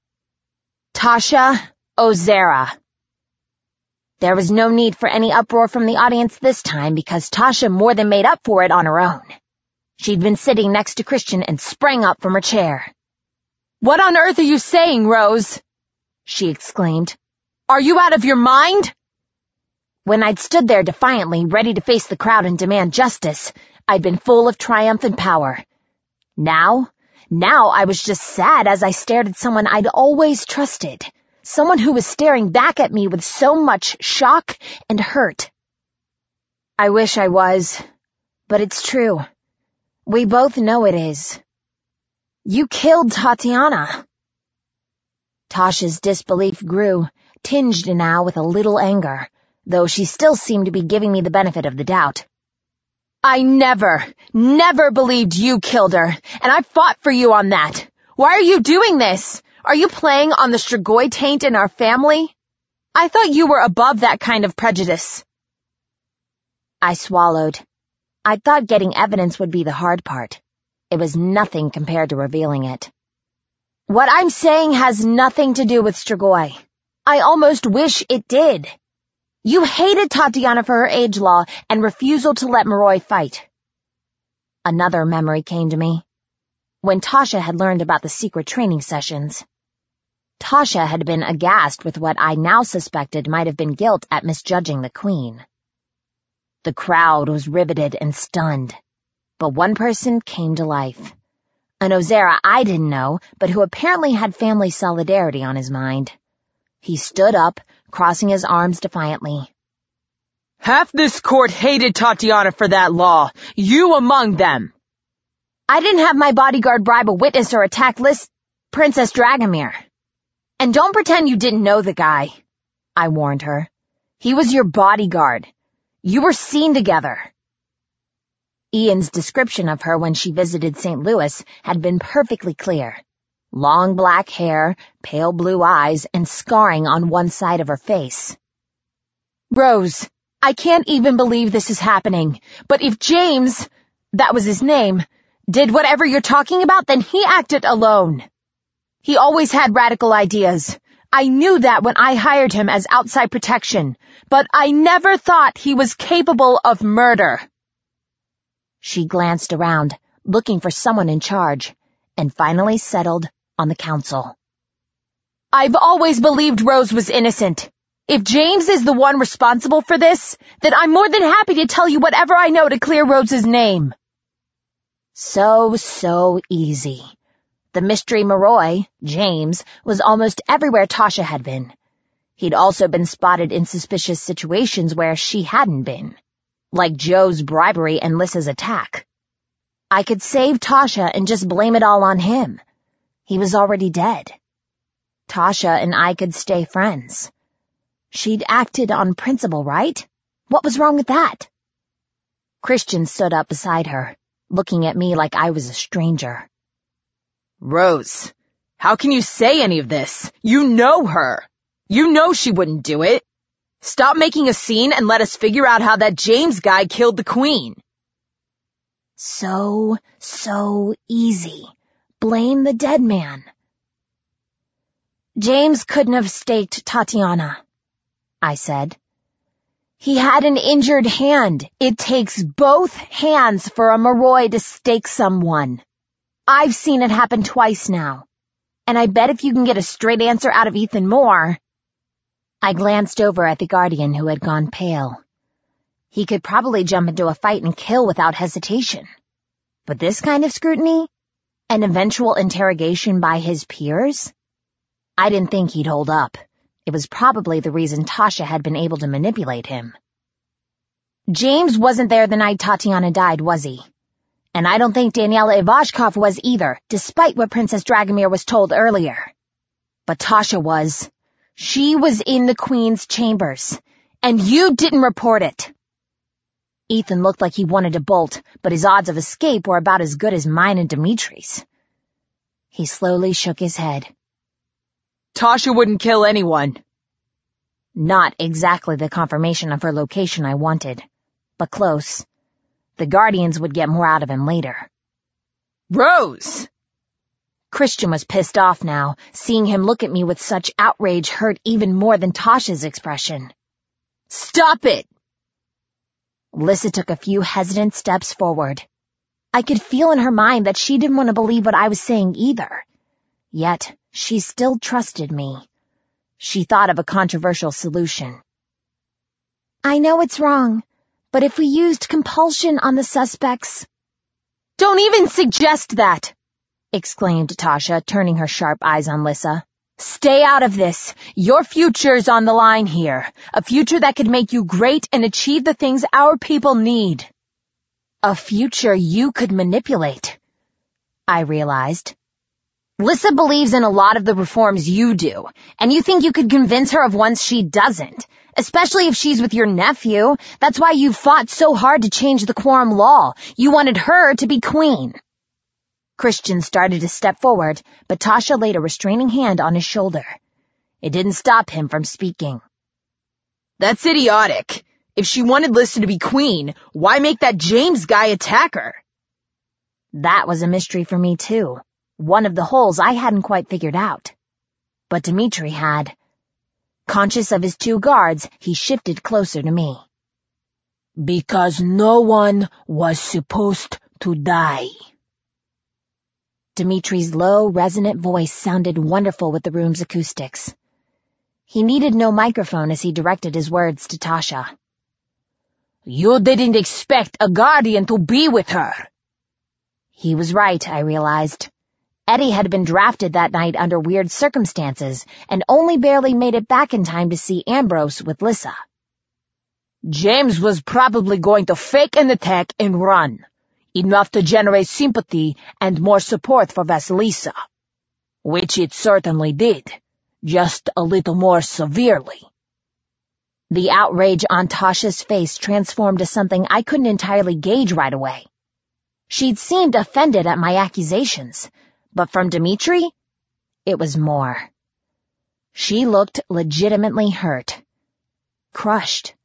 Speaker 2: Tasha Ozera. There was no need for any uproar from the audience this time because Tasha more than made up for it on her own. She'd been sitting next to Christian and sprang up from her chair. "What on earth are you saying, Rose?" she exclaimed. "Are you out of your mind?" When I'd stood there defiantly, ready to face the crowd and demand justice, I'd been full of triumph and power. Now I was just sad as I stared at someone I'd always trusted, someone who was staring back at me with so much shock and hurt. I wish I was, but it's true. We both know it is. You killed Tatiana. Tasha's disbelief grew, tinged now with a little anger, though she still seemed to be giving me the benefit of the doubt. I never believed you killed her, and I fought for you on that. Why are you doing this? Are you playing on the Strigoi taint in our family? I thought you were above that kind of prejudice. I swallowed. I thought getting evidence would be the hard part. It was nothing compared to revealing it. What I'm saying has nothing to do with Strigoi. I almost wish it did. You hated Tatiana for her age law and refusal to let Moroi fight. Another memory came to me. When Tasha had learned about the secret training sessions. Tasha had been aghast with what I now suspected might have been guilt at misjudging the Queen. The crowd was riveted and stunned, but one person came to life. An Ozera I didn't know, but who apparently had family solidarity on his mind. He stood up, crossing his arms defiantly. Half this court hated Tatiana for that law, you among them. I didn't have my bodyguard bribe a witness or attack Princess Dragomir. And don't pretend you didn't know the guy, I warned her. He was your bodyguard. You were seen together.
Speaker 1: Ian's description of her when she visited St. Louis had been perfectly clear. Long black hair, pale blue eyes, and scarring on one side of her face.
Speaker 2: Rose, I can't even believe this is happening, but if James, that was his name, did whatever you're talking about, then he acted alone. He always had radical ideas. I knew that when I hired him as outside protection, but I never thought he was capable of murder.
Speaker 1: She glanced around, looking for someone in charge, and finally settled on the council.
Speaker 2: I've always believed Rose was innocent. If James is the one responsible for this, then I'm more than happy to tell you whatever I know to clear Rose's name.
Speaker 1: So easy. The mystery Moroi, James, was almost everywhere Tasha had been. He'd also been spotted in suspicious situations where she hadn't been, like Joe's bribery and Lissa's attack. I could save Tasha and just blame it all on him. He was already dead. Tasha and I could stay friends. She'd acted on principle, right? What was wrong with that? Christian stood up beside her, looking at me like I was a stranger.
Speaker 2: Rose, how can you say any of this? You know her. You know she wouldn't do it. Stop making a scene and let us figure out how that James guy killed the Queen.
Speaker 1: So easy. Blame the dead man. James couldn't have staked Tatiana, I said. He had an injured hand. It takes both hands for a Moroi to stake someone. I've seen it happen twice now. And I bet if you can get a straight answer out of Ethan Moore... I glanced over at the Guardian who had gone pale. He could probably jump into a fight and kill without hesitation. But this kind of scrutiny? An eventual interrogation by his peers? I didn't think he'd hold up. It was probably the reason Tasha had been able to manipulate him. James wasn't there the night Tatiana died, was he? And I don't think Daniela Ivashkov was either, despite what Princess Dragomir was told earlier. But Tasha was. She was in the Queen's chambers, and you didn't report it. Ethan looked like he wanted to bolt, but his odds of escape were about as good as mine and Dimitri's. He slowly shook his head.
Speaker 2: Tasha wouldn't kill anyone.
Speaker 1: Not exactly the confirmation of her location I wanted, but close. The Guardians would get more out of him later.
Speaker 2: Rose!
Speaker 1: Christian was pissed off now. Seeing him look at me with such outrage hurt even more than Tasha's expression.
Speaker 2: Stop it!
Speaker 1: Lissa took a few hesitant steps forward. I could feel in her mind that she didn't want to believe what I was saying either. Yet, she still trusted me. She thought of a controversial solution. I know it's wrong, but if we used compulsion on the suspects...
Speaker 2: Don't even suggest that!
Speaker 1: Exclaimed Tasha, turning her sharp eyes on Lissa.
Speaker 2: Stay out of this. Your future's on the line here. A future that could make you great and achieve the things our people need.
Speaker 1: A future you could manipulate, I realized. Lissa believes in a lot of the reforms you do, and you think you could convince her of ones she doesn't, especially if she's with your nephew. That's why you fought so hard to change the quorum law. You wanted her to be queen. Christian started to step forward, but Tasha laid a restraining hand on his shoulder. It didn't stop him from speaking.
Speaker 2: That's idiotic. If she wanted Lissa to be queen, why make that James guy attack her?
Speaker 1: That was a mystery for me, too. One of the holes I hadn't quite figured out. But Dimitri had. Conscious of his two guards, he shifted closer to me.
Speaker 3: Because no one was supposed to die.
Speaker 1: Dimitri's low, resonant voice sounded wonderful with the room's acoustics. He needed no microphone as he directed his words to Tasha.
Speaker 3: You didn't expect a guardian to be with her.
Speaker 1: He was right, I realized. Eddie had been drafted that night under weird circumstances and only barely made it back in time to see Ambrose with Lissa.
Speaker 3: James was probably going to fake an attack and run. Enough to generate sympathy and more support for Vasilisa. Which it certainly did, just a little more severely.
Speaker 1: The outrage on Tasha's face transformed to something I couldn't entirely gauge right away. She'd seemed offended at my accusations, but from Dimitri, it was more. She looked legitimately hurt. Crushed.